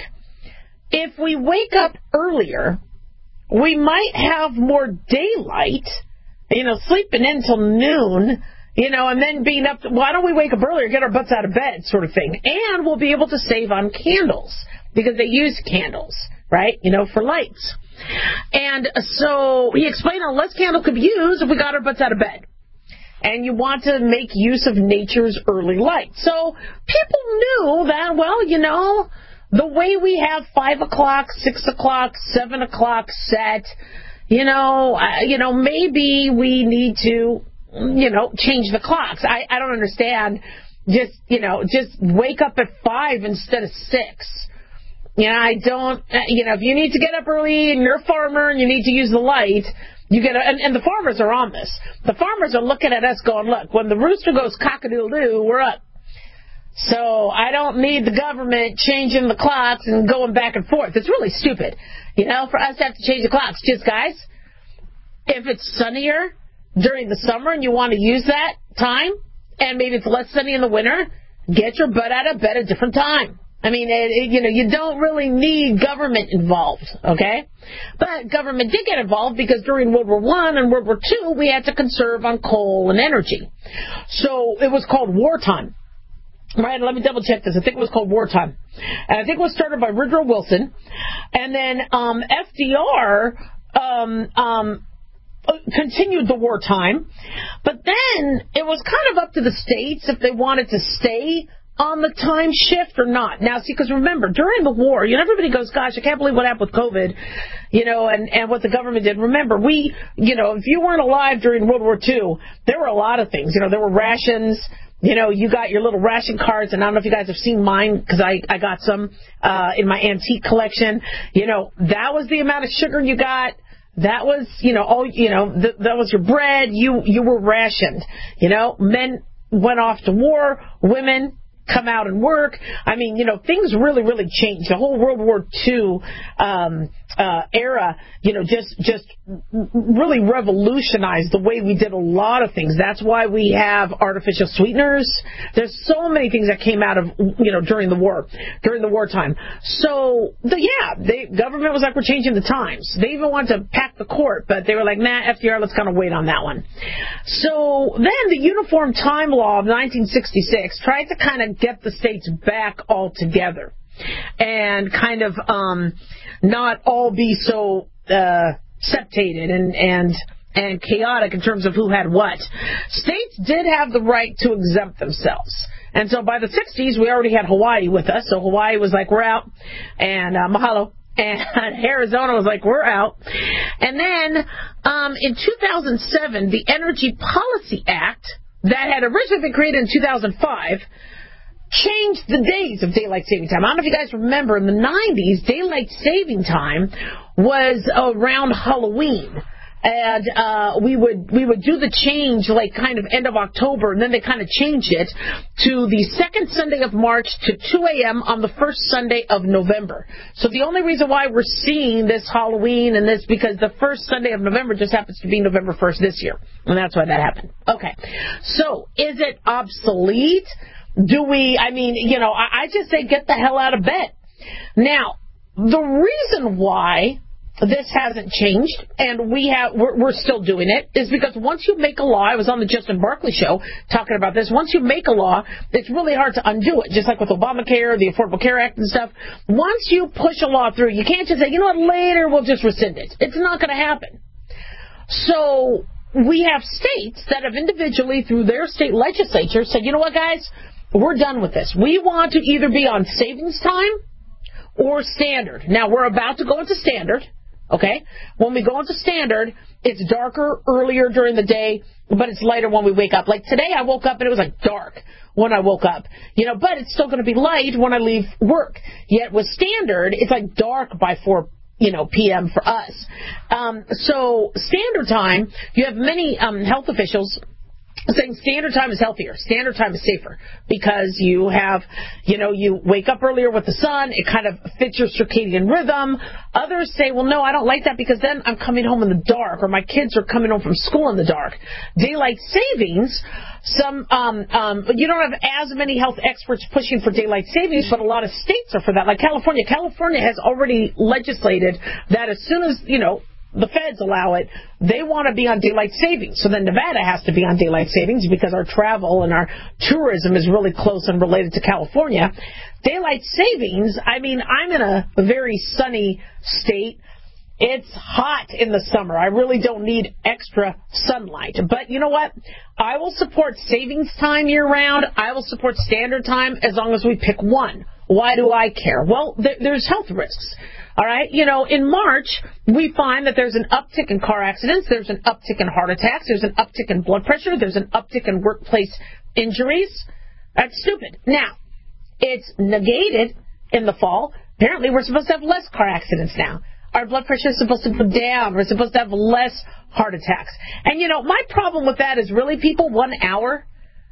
if we wake up earlier, we might have more daylight, you know, sleeping in till noon, you know, and then being up, to, why don't we wake up earlier, get our butts out of bed sort of thing. And we'll be able to save on candles because they use candles, right, you know, for lights. And so he explained how less candle could be used if we got our butts out of bed. And you want to make use of nature's early light. So people knew that, well, you know, the way we have five o'clock, six o'clock, seven o'clock set, you know, uh, you know, maybe we need to, you know, change the clocks. I, I don't understand. Just, you know, just wake up at five instead of six. You know, I don't, you know, if you need to get up early and you're a farmer and you need to use the light, you get, a, and, and the farmers are on this. The farmers are looking at us going, look, when the rooster goes cock-a-doodle-doo, we're up. So I don't need the government changing the clocks and going back and forth. It's really stupid, you know, for us to have to change the clocks. Just, guys, if it's sunnier during the summer and you want to use that time, and maybe it's less sunny in the winter, get your butt out of bed at a different time. I mean, it, it, you know, you don't really need government involved, okay? But government did get involved because during World War One and World War Two, we had to conserve on coal and energy. So it was called wartime. Right, let me double check this. I think it was called wartime. And I think it was started by Woodrow Wilson. And then um, F D R um, um, continued the wartime. But then it was kind of up to the states if they wanted to stay on the time shift or not. Now, see, because remember, during the war, you know, everybody goes, gosh, I can't believe what happened with COVID, you know, and, and what the government did. Remember, we, you know, if you weren't alive during World War Two, there were a lot of things. You know, there were rations. You know, you got your little ration cards, and I don't know if you guys have seen mine, because I, I got some uh, in my antique collection. You know, that was the amount of sugar you got. That was, you know, all, you know, th- that was your bread. You, you were rationed. You know, men went off to war. Women come out and work. I mean, you know, things really, really changed. The whole World War Two um, uh, era, you know, just just really revolutionized the way we did a lot of things. That's why we have artificial sweeteners. There's so many things that came out of, you know, during the war, during the wartime. So, the, yeah, the government was like, we're changing the times. They even wanted to pack the court, but they were like, nah, F D R, let's kind of wait on that one. So then the Uniform Time Law of nineteen sixty-six tried to kind of get the states back all together and kind of um, not all be so uh, septated and, and and chaotic in terms of who had what. States did have the right to exempt themselves. And so by the sixties, we already had Hawaii with us. So Hawaii was like, we're out. And uh, mahalo. And Arizona was like, we're out. And then um, in two thousand seven, the Energy Policy Act that had originally been created in two thousand five changed the days of daylight saving time. I don't know if you guys remember, in the nineties, daylight saving time was around Halloween. And uh, we would we would do the change like kind of end of October, and then they kind of changed it to the second Sunday of March to two a.m. on the first Sunday of November. So the only reason why we're seeing this Halloween and this because the first Sunday of November just happens to be November first this year, and that's why that happened. Okay, so is it obsolete? Do we? I mean, you know, I, I just say get the hell out of bed. Now, the reason why this hasn't changed, and we have, we're, we're still doing it, is because once you make a law, I was on the Justin Barkley show talking about this, once you make a law, it's really hard to undo it, just like with Obamacare, the Affordable Care Act and stuff. Once you push a law through, you can't just say, you know what, later we'll just rescind it. It's not going to happen. So we have states that have individually, through their state legislature, said, you know what, guys, we're done with this. We want to either be on savings time or standard. Now, we're about to go into standard. Okay? When we go into standard, it's darker earlier during the day, but it's lighter when we wake up. Like today, I woke up and it was like dark when I woke up. You know, but it's still going to be light when I leave work. Yet with standard, it's like dark by four, you know, p m for us. Um, so standard time, you have many um, health officials saying standard time is healthier, standard time is safer, because you have, you know, you wake up earlier with the sun, it kind of fits your circadian rhythm. Others say, well, no, I don't like that because then I'm coming home in the dark, or my kids are coming home from school in the dark. Daylight savings, some, um, um, you don't have as many health experts pushing for daylight savings, but a lot of states are for that, like California. California has already legislated that as soon as, you know, the feds allow it, they want to be on daylight savings. So then Nevada has to be on daylight savings because our travel and our tourism is really close and related to California. Daylight savings, I mean, I'm in a very sunny state. It's hot in the summer. I really don't need extra sunlight. But you know what? I will support savings time year-round. I will support standard time as long as we pick one. Why do I care? Well, th- there's health risks. All right, you know, in March, we find that there's an uptick in car accidents, there's an uptick in heart attacks, there's an uptick in blood pressure, there's an uptick in workplace injuries. That's stupid. Now, it's negated in the fall. Apparently, we're supposed to have less car accidents now. Our blood pressure is supposed to go down. We're supposed to have less heart attacks. And, you know, my problem with that is really, people, one hour.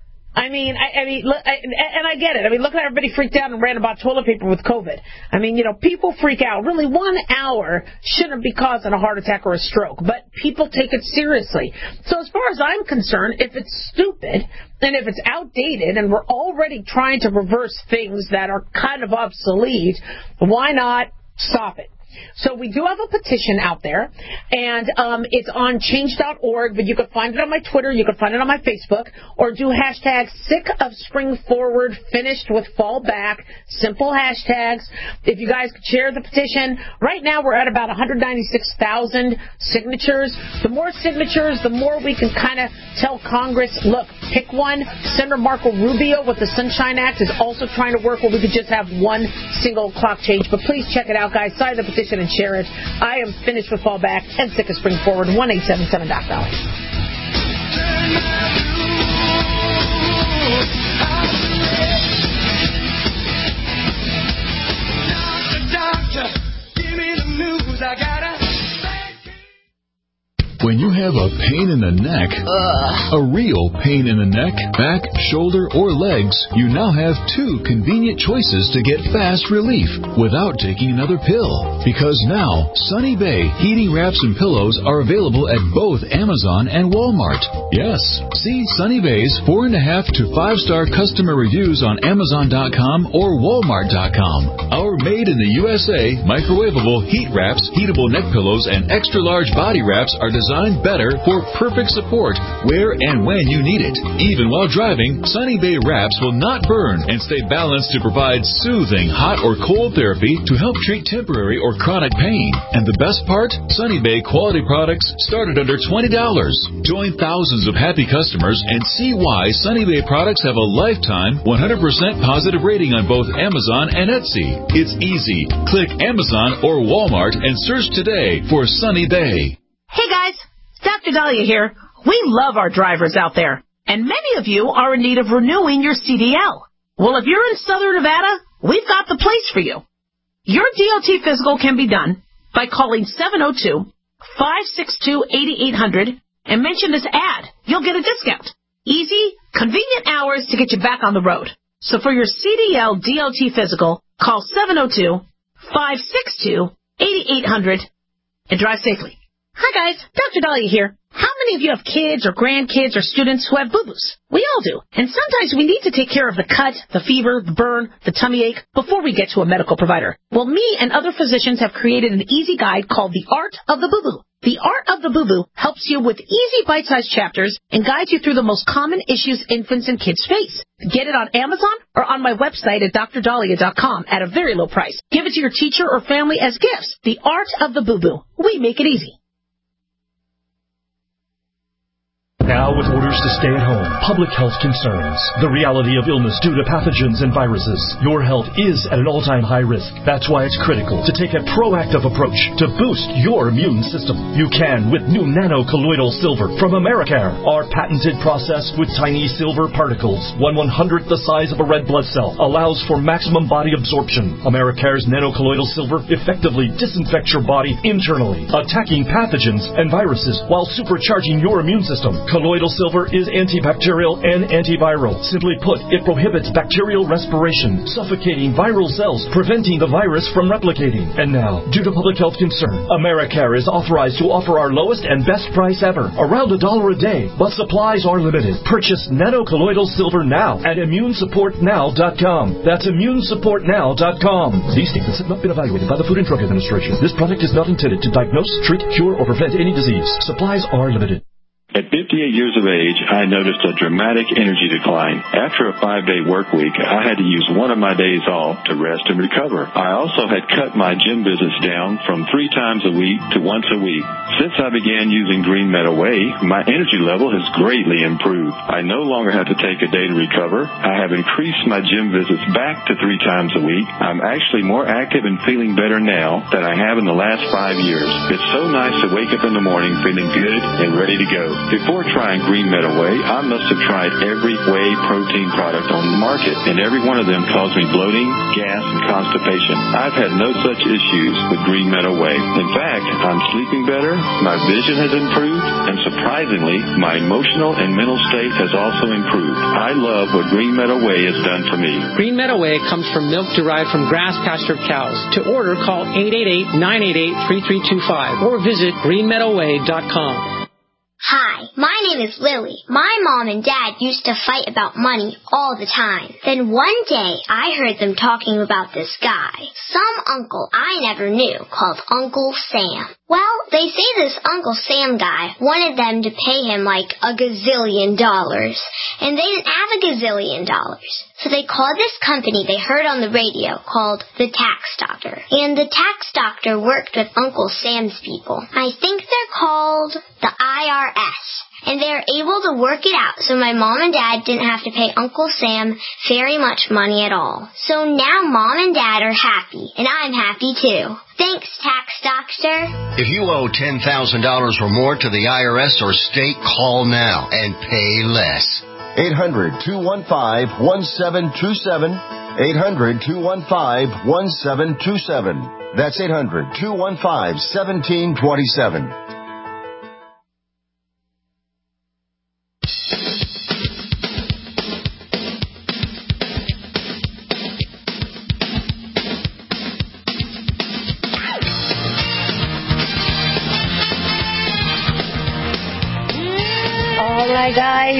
I mean, I, I mean, look, I, and I get it. I mean, look at everybody freaked out and ran about toilet paper with COVID. I mean, you know, people freak out. Really, one hour shouldn't be causing a heart attack or a stroke, but people take it seriously. So as far as I'm concerned, if it's stupid and if it's outdated and we're already trying to reverse things that are kind of obsolete, why not stop it? So we do have a petition out there, and um, it's on change dot org, but you can find it on my Twitter, you can find it on my Facebook, or do hashtag sick of spring forward, finished with fall back, simple hashtags. If you guys could share the petition. Right now we're at about one hundred ninety-six thousand signatures. The more signatures, the more we can kind of tell Congress, look, pick one. Senator Marco Rubio with the Sunshine Act is also trying to work where we could just have one single clock change. But please check it out, guys. Sign the petition and share it. I am finished with fall back and sick of spring forward. one eight seven seven Doc Dolly. Doctor, give me the news. I gotta. When you have a pain in the neck, Ugh. a real pain in the neck, back, shoulder, or legs, you now have two convenient choices to get fast relief without taking another pill. Because now, Sunny Bay heating wraps and pillows are available at both Amazon and Walmart. Yes, see Sunny Bay's four and a half to five star customer reviews on Amazon dot com or Walmart dot com. Our made in the U S A microwavable heat wraps, heatable neck pillows, and extra large body wraps are designed best better for perfect support where and when you need it. Even while driving, Sunny Bay wraps will not burn and stay balanced to provide soothing hot or cold therapy to help treat temporary or chronic pain. And the best part? Sunny Bay quality products start at under twenty dollars. Join thousands of happy customers and see why Sunny Bay products have a lifetime one hundred percent positive rating on both Amazon and Etsy. It's easy. Click Amazon or Walmart and search today for Sunny Bay. Hey guys, Doctor Dahlia here. We love our drivers out there, and many of you are in need of renewing your C D L. Well, if you're in Southern Nevada, we've got the place for you. Your D O T physical can be done by calling seven oh two, five six two, eight eight hundred and mention this ad. You'll get a discount. Easy, convenient hours to get you back on the road. So for your C D L D O T physical, call seven oh two, five six two, eight eight hundred and drive safely. Hi guys, Doctor Dahlia here. How many of you have kids or grandkids or students who have boo-boos? We all do. And sometimes we need to take care of the cut, the fever, the burn, the tummy ache before we get to a medical provider. Well, me and other physicians have created an easy guide called The Art of the Boo-Boo. The Art of the Boo-Boo helps you with easy bite-sized chapters and guides you through the most common issues infants and kids face. Get it on Amazon or on my website at dr dahlia dot com at a very low price. Give it to your teacher or family as gifts. The Art of the Boo-Boo. We make it easy. Now with orders to stay at home, public health concerns, the reality of illness due to pathogens and viruses, your health is at an all-time high risk. That's why it's critical to take a proactive approach to boost your immune system. You can with new nano-colloidal silver from Americare. Our patented process with tiny silver particles, one one-hundredth the size of a red blood cell, allows for maximum body absorption. Americare's nano-colloidal silver effectively disinfects your body internally, attacking pathogens and viruses while supercharging your immune system. Colloidal silver is antibacterial and antiviral. Simply put, it prohibits bacterial respiration, suffocating viral cells, preventing the virus from replicating. And now, due to public health concern, Americare is authorized to offer our lowest and best price ever, around a dollar a day, but supplies are limited. Purchase nano-colloidal silver now at immune support now dot com. That's immune support now dot com. These statements have not been evaluated by the Food and Drug Administration. This product is not intended to diagnose, treat, cure, or prevent any disease. Supplies are limited. At fifty-eight years of age, I noticed a dramatic energy decline. After a five-day work week, I had to use one of my days off to rest and recover. I also had cut my gym visits down from three times a week to once a week. Since I began using Green Meadow Whey, my energy level has greatly improved. I no longer have to take a day to recover. I have increased my gym visits back to three times a week. I'm actually more active and feeling better now than I have in the last five years. It's so nice to wake up in the morning feeling good and ready to go. Before trying Green Meadow Whey, I must have tried every whey protein product on the market, and every one of them caused me bloating, gas, and constipation. I've had no such issues with Green Meadow Whey. In fact, I'm sleeping better, my vision has improved, and surprisingly, my emotional and mental state has also improved. I love what Green Meadow Whey has done for me. Green Meadow Whey comes from milk derived from grass-pastured cows. To order, call eight eight eight, nine eight eight, three three two five or visit green meadow whey dot com. Hi, my name is Lily. My mom and dad used to fight about money all the time. Then one day, I heard them talking about this guy, some uncle I never knew, called Uncle Sam. Well, they say this Uncle Sam guy wanted them to pay him like a gazillion dollars, and they didn't have a gazillion dollars. So they called this company they heard on the radio called the Tax Doctor. And the Tax Doctor worked with Uncle Sam's people. I think they're called the I R S. And they were able to work it out so my mom and dad didn't have to pay Uncle Sam very much money at all. So now mom and dad are happy, and I'm happy too. Thanks, Tax Doctor. If you owe ten thousand dollars or more to the I R S or state, call now and pay less. eight hundred, two one five, one seven two seven. eight hundred, two one five, one seven two seven. That's eight hundred, two one five, one seven two seven. Guys,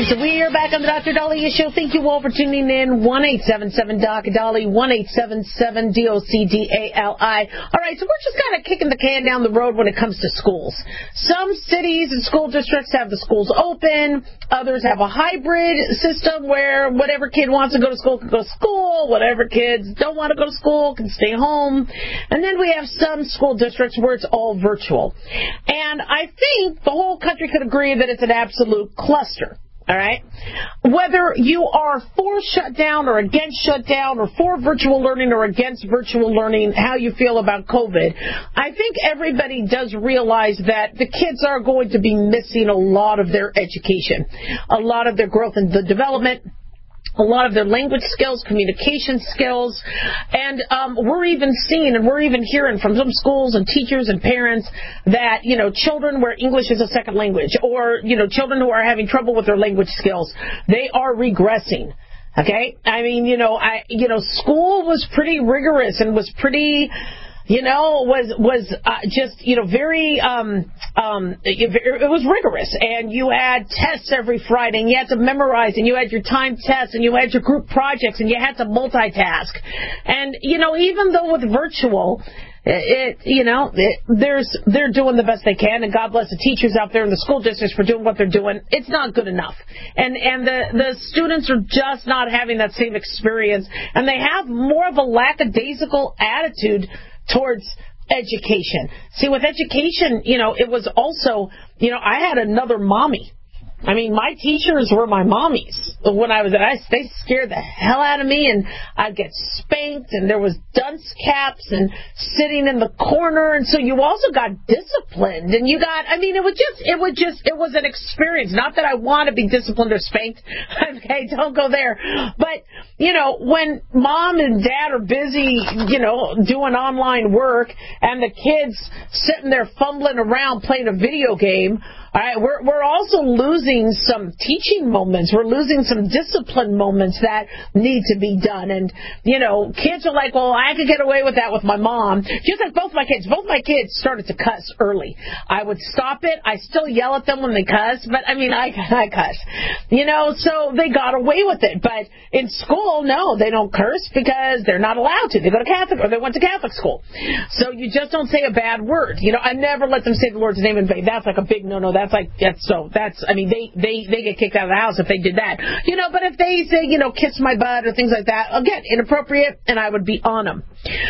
guys. We are back on the Doctor Dahlia Show. Thank you all for tuning in. one eight seven seven D O C Dahlia, one eight seven seven D O C D A L I. All right, so we're just kind of kicking the can down the road when it comes to schools. Some cities and school districts have the schools open. Others have a hybrid system where whatever kid wants to go to school can go to school. Whatever kids don't want to go to school can stay home. And then we have some school districts where it's all virtual. And I think the whole country could agree that it's an absolute cluster. All right? Whether you are for shutdown or against shutdown or for virtual learning or against virtual learning, how you feel about COVID, I think everybody does realize that the kids are going to be missing a lot of their education, a lot of their growth and the development, a lot of their language skills, communication skills, and um, we're even seeing and we're even hearing from some schools and teachers and parents that, you know, children where English is a second language or, you know, children who are having trouble with their language skills, they are regressing. Okay? I mean, you know, I, you know, school was pretty rigorous and was pretty... You know, was was uh, just, you know, very, um, um, it, it was rigorous. And you had tests every Friday, and you had to memorize, and you had your time tests, and you had your group projects, and you had to multitask. And, you know, even though with virtual, it, you know, it, there's they're doing the best they can, and God bless the teachers out there in the school districts for doing what they're doing. It's not good enough. And and the, the students are just not having that same experience, and they have more of a lackadaisical attitude towards education. See, with education, you know, it was also, you know, I had another mommy. I mean, my teachers were my mommies when I was at I They scared the hell out of me, and I'd get spanked, and there was dunce caps and sitting in the corner, and so you also got disciplined, and you got, I mean, it was just, it was just, it was an experience. Not that I want to be disciplined or spanked. Okay, don't go there. But, you know, when mom and dad are busy, you know, doing online work, and the kids sitting there fumbling around playing a video game, all right, we're we're also losing some teaching moments. We're losing some discipline moments that need to be done. And, you know, kids are like, well, I could get away with that with my mom. Just like both my kids. Both my kids started to cuss early. I would stop it. I still yell at them when they cuss, but, I mean, I, I cuss. You know, so they got away with it. But in school, no, they don't curse because they're not allowed to. They go to Catholic, or they went to Catholic school. So you just don't say a bad word. You know, I never let them say the Lord's name in vain. That's like a big no-no. That's like, that's so, that's, I mean, they, they, they get kicked out of the house if they did that. You know, but if they say, you know, kiss my butt or things like that, again, inappropriate, and I would be on them.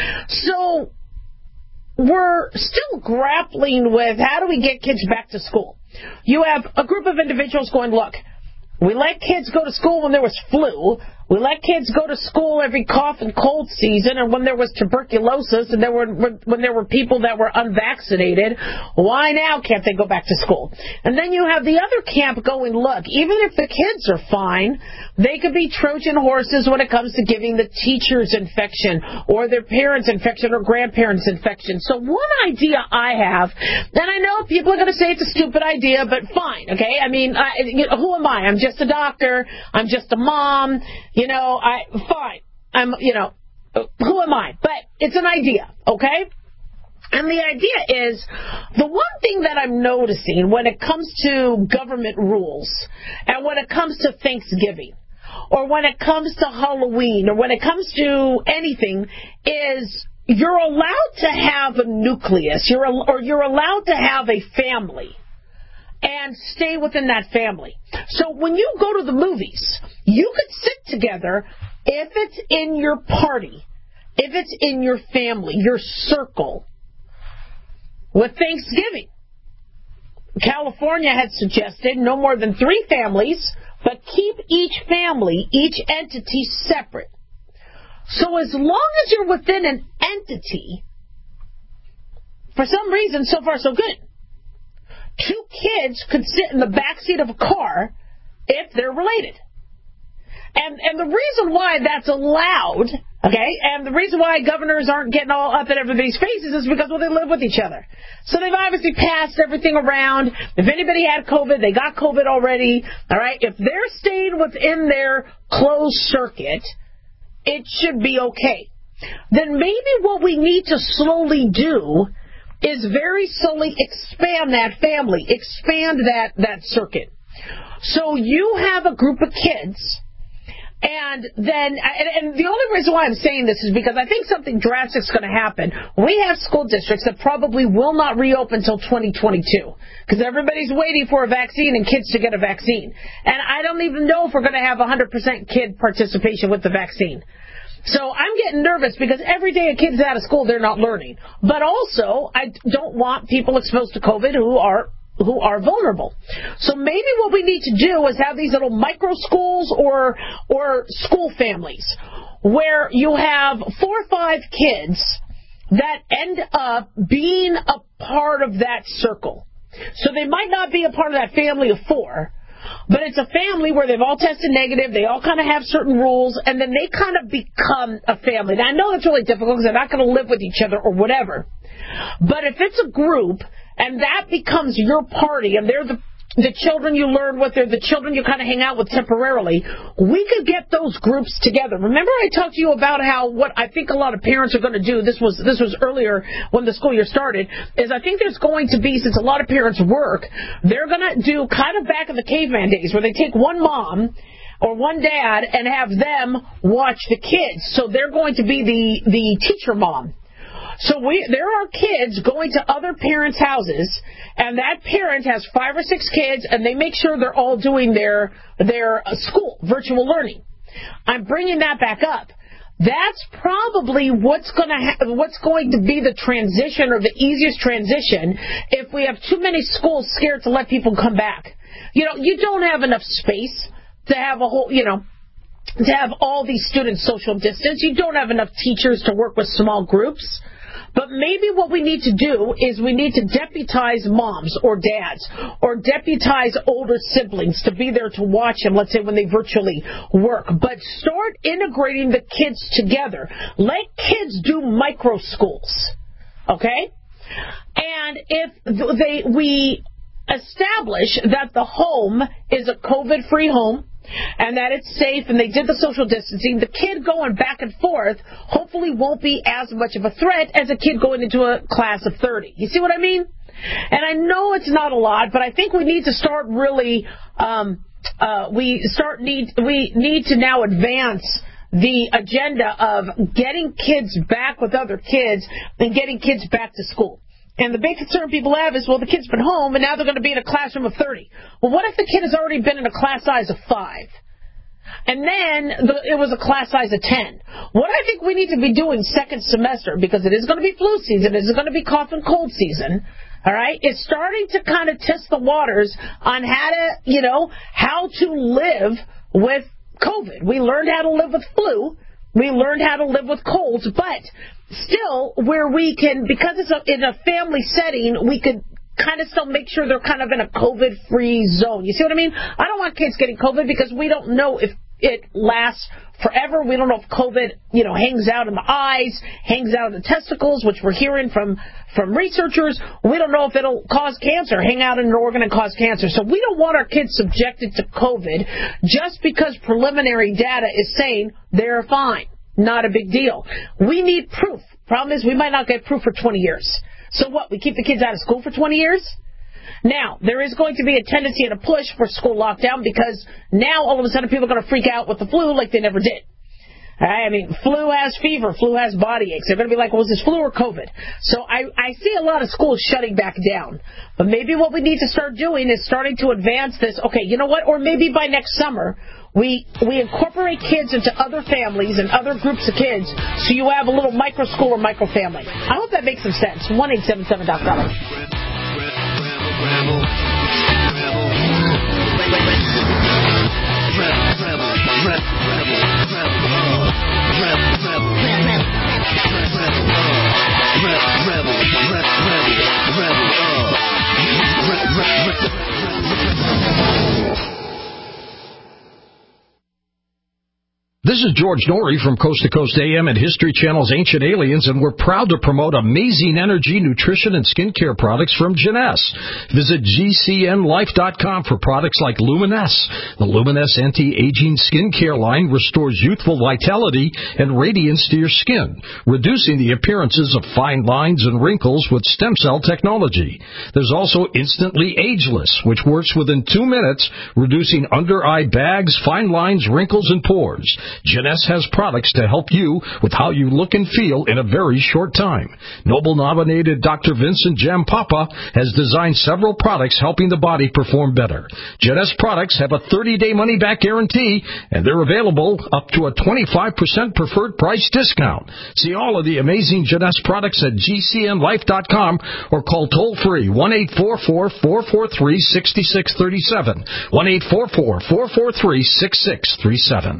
So, we're still grappling with how do we get kids back to school. You have a group of individuals going, look, we let kids go to school when there was flu. We let kids go to school every cough and cold season, and when there was tuberculosis, and there were when there were people that were unvaccinated. Why now can't they go back to school? And then you have the other camp going, look, even if the kids are fine, they could be Trojan horses when it comes to giving the teachers infection, or their parents infection, or grandparents infection. So one idea I have, and I know people are going to say it's a stupid idea, but fine, okay? I mean, I, you know, who am I? I'm just a doctor. I'm just a mom. You know, I, fine, I'm, you know, who am I? But it's an idea, okay? And the idea is, the one thing that I'm noticing when it comes to government rules, and when it comes to Thanksgiving, or when it comes to Halloween, or when it comes to anything, is you're allowed to have a nucleus, you're, or you're allowed to have a family, and stay within that family. So when you go to the movies, you could sit together if it's in your party, if it's in your family, your circle. With Thanksgiving, California had suggested no more than three families, but keep each family, each entity separate. So as long as you're within an entity, for some reason, so far so good. Two kids could sit in the backseat of a car if they're related. And and the reason why that's allowed, okay, and the reason why governors aren't getting all up in everybody's faces is because, well, they live with each other. So they've obviously passed everything around. If anybody had COVID, they got COVID already, all right? If they're staying within their closed circuit, it should be okay. Then maybe what we need to slowly do is very slowly expand that family, expand that, that circuit. So you have a group of kids, and then, and, and the only reason why I'm saying this is because I think something drastic is going to happen. We have school districts that probably will not reopen until twenty twenty-two because everybody's waiting for a vaccine and kids to get a vaccine. And I don't even know if we're going to have one hundred percent kid participation with the vaccine. So I'm getting nervous because every day a kid's out of school, they're not learning. But also, I don't want people exposed to COVID who are who are vulnerable. So maybe what we need to do is have these little micro schools or or school families where you have four or five kids that end up being a part of that circle. So they might not be a part of that family of four, but it's a family where they've all tested negative, they all kind of have certain rules, and then they kind of become a family. Now, I know that's really difficult because they're not going to live with each other or whatever. But if it's a group, and that becomes your party, and they're the the children you learn with, they're the children you kind of hang out with temporarily, we could get those groups together. Remember I talked to you about how what I think a lot of parents are going to do, this was this was earlier when the school year started, is I think there's going to be, since a lot of parents work, they're going to do kind of back in the caveman days where they take one mom or one dad and have them watch the kids. So they're going to be the, the teacher mom. So we, there are kids going to other parents' houses, and that parent has five or six kids, and they make sure they're all doing their their school, virtual learning. I'm bringing that back up. That's probably what's going to ha- what's going to be the transition, or the easiest transition, if we have too many schools scared to let people come back. You know, you don't have enough space to have a whole, you know, to have all these students social distance. You don't have enough teachers to work with small groups. But maybe what we need to do is we need to deputize moms or dads or deputize older siblings to be there to watch them, let's say, when they virtually work. But start integrating the kids together. Let kids do micro schools, okay? And if they we establish that the home is a COVID-free home, and that it's safe, and they did the social distancing, the kid going back and forth hopefully won't be as much of a threat as a kid going into a class of thirty. You see what I mean? And I know it's not a lot, but I think we need to start really, um, uh, we start need we need to now advance the agenda of getting kids back with other kids and getting kids back to school. And the big concern people have is, well, the kid's been home, and now they're going to be in a classroom of thirty. Well, what if the kid has already been in a class size of five? And then the, it was a class size of ten. What I think we need to be doing second semester, because it is going to be flu season, it is going to be cough and cold season, all right, is starting to kind of test the waters on how to, you know, how to live with COVID. We learned how to live with flu. We learned how to live with colds, but still, where we can, because it's a, in a family setting, we could kind of still make sure they're kind of in a COVID-free zone. You see what I mean? I don't want kids getting COVID because we don't know if it lasts forever. We don't know if COVID, you know, hangs out in the eyes, hangs out in the testicles, which we're hearing from, from researchers. We don't know if it'll cause cancer, hang out in an organ and cause cancer. So we don't want our kids subjected to COVID just because preliminary data is saying they're fine. Not a big deal. We need proof. Problem is, we might not get proof for twenty years. So what? We keep the kids out of school for twenty years? Now, there is going to be a tendency and a push for school lockdown because now all of a sudden people are going to freak out with the flu like they never did. I mean, flu has fever, flu has body aches. They're going to be like, well, is this flu or COVID? So I, I see a lot of schools shutting back down. But maybe what we need to start doing is starting to advance this. Okay, you know what? Or maybe by next summer, we we incorporate kids into other families and other groups of kids so you have a little micro school or micro family. I hope that makes some sense. one eight seven seven Doc Dollar. The This is George Norrie from Coast to Coast A M and History Channel's Ancient Aliens, and we're proud to promote amazing energy, nutrition, and skincare products from Jeunesse. Visit G C N life dot com for products like Luminesse. The Luminesse anti-aging skincare line restores youthful vitality and radiance to your skin, reducing the appearances of fine lines and wrinkles with stem cell technology. There's also Instantly Ageless, which works within two minutes, reducing under-eye bags, fine lines, wrinkles, and pores. Jeunesse has products to help you with how you look and feel in a very short time. Nobel-nominated Doctor Vincent Jampapa has designed several products helping the body perform better. Jeunesse products have a thirty-day money-back guarantee, and they're available up to a twenty-five percent preferred price discount. See all of the amazing Jeunesse products at G C N life dot com or call toll-free one eight four four, four four three, six six three seven, one eight four four, four four three, six six three seven.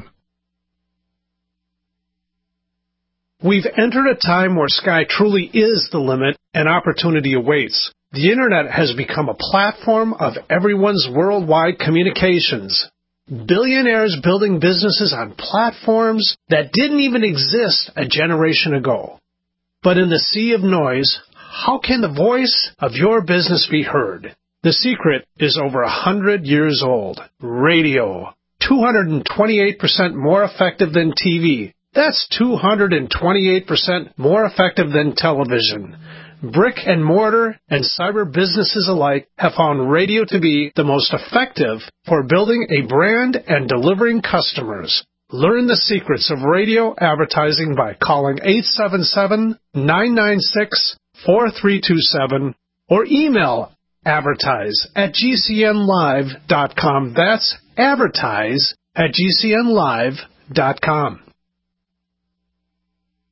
We've entered a time where sky truly is the limit and opportunity awaits. The Internet has become a platform of everyone's worldwide communications. Billionaires building businesses on platforms that didn't even exist a generation ago. But in the sea of noise, how can the voice of your business be heard? The secret is over a hundred years old. Radio. two hundred twenty-eight percent more effective than T V. That's two hundred twenty-eight percent more effective than television. Brick and mortar and cyber businesses alike have found radio to be the most effective for building a brand and delivering customers. Learn the secrets of radio advertising by calling eight seven seven, nine nine six, four three two seven or email advertise at G C N live dot com. That's advertise at G C N live dot com.